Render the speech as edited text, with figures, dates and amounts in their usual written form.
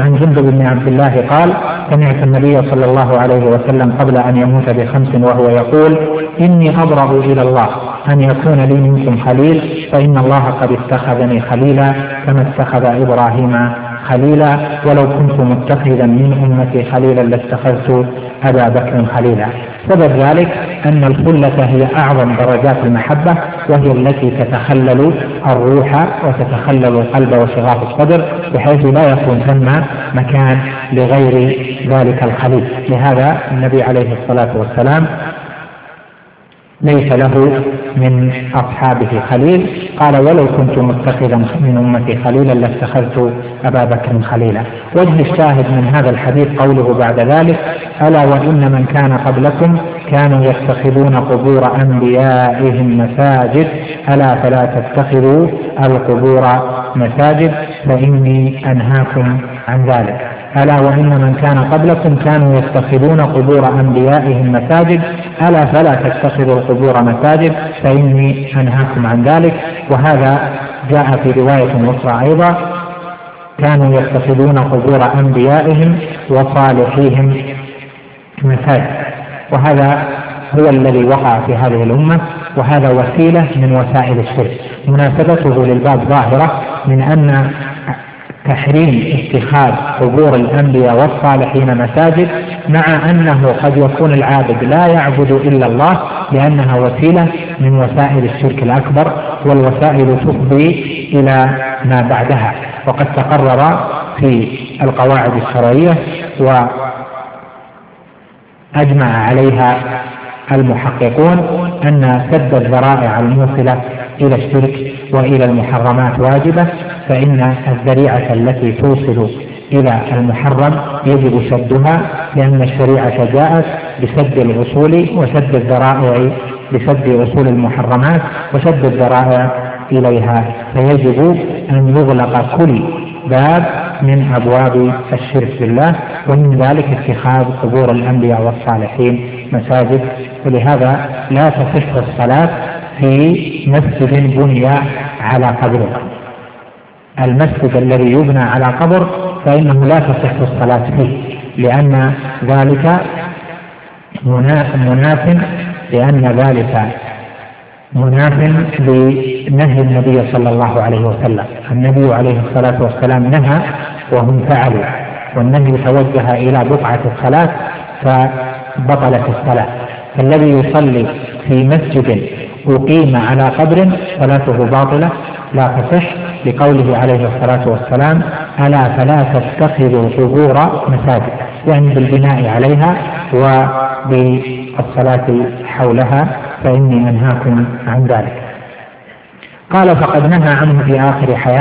عن جندب بن عبد الله قال: سمعت النبي صلى الله عليه وسلم قبل أن يموت ب5 وهو يقول: إني أبرأ إلى الله أن يكون لي منكم خليل، فإن الله قد اتخذني خليلا كما اتخذ إبراهيم خليلا، ولو كنت متخذا من أمتي خليلا لاتخذت أبا بكر خليلا. سبب ذلك أن الخلة هي أعظم درجات المحبة، وهي التي تتخلل الروح وتتخلل القلب وشغاف الصدر، بحيث لا يكون ثم مكان لغير ذلك الخليل. لهذا النبي عليه الصلاة والسلام ليس له من أصحابه خليل، قال: ولو كنت متخذا من أمتي خليلا لاتخذت أبا بكر خليلا. وجه الشاهد من هذا الحديث قوله بعد ذلك: ألا وإن من كان قبلكم كانوا يتخذون قبور أنبيائهم مساجد ألا فلا تتخذوا القبور مساجد فإني أنهاكم عن ذلك. ألا وإن من كان قبلكم كانوا يتخذون قبور أنبيائهم مساجد ألا فلا تتخذوا القبور مساجد فإني أنهاكم عن ذلك. وهذا جاء في رواية أخرى أيضا: كانوا يتخذون قبور أنبيائهم وصالحيهم مساجد. وهذا هو الذي وقع في هذه الأمة، وهذا وسيلة من وسائل الشرك. مناسبته للباب ظاهرة من أن تحريم اتخاذ قبور الأنبياء والصالحين مساجد، مع أنه قد يكون العابد لا يعبد إلا الله، لأنها وسيلة من وسائل الشرك الأكبر، والوسائل تفضي إلى ما بعدها. وقد تقرر في القواعد الشرعية وأجمع عليها المحققون أن سد الذرائع الموصلة إلى الشرك وإلى المحرمات واجبة، فإن الذريعة التي توصل إلى المحرم يجب سدها، لأن الشريعة جاءت بسد الوصول وسد الذرائع، بسد وصول المحرمات وسد الذرائع إليها، فيجب أن يغلق كل باب من أبواب الشرك بالله، ومن ذلك اتخاذ قبور الأنبياء والصالحين مساجد. ولهذا لا تصح الصلاة في مسجد بني على قبر. المسجد الذي يبنى على قبر فإنه لا تصح الصلاة فيه، لأن ذلك مناف لنهي النبي صلى الله عليه وسلم. النبي عليه الصلاة والسلام نهى وهم فعلوا، والنهي توجه إلى بقعة الصلاة فبطلت الصلاة. فالذي يصلي في مسجد أقيم على قبر صلاته باطلة لا تصح، لقوله عليه الصلاة والسلام: ألا فلا تتخذوا قبور مساجد، يعني بالبناء عليها وبالصلاة حولها، فإني أنهاكم عن ذلك. قال: فقد نهى عنه في آخر حياته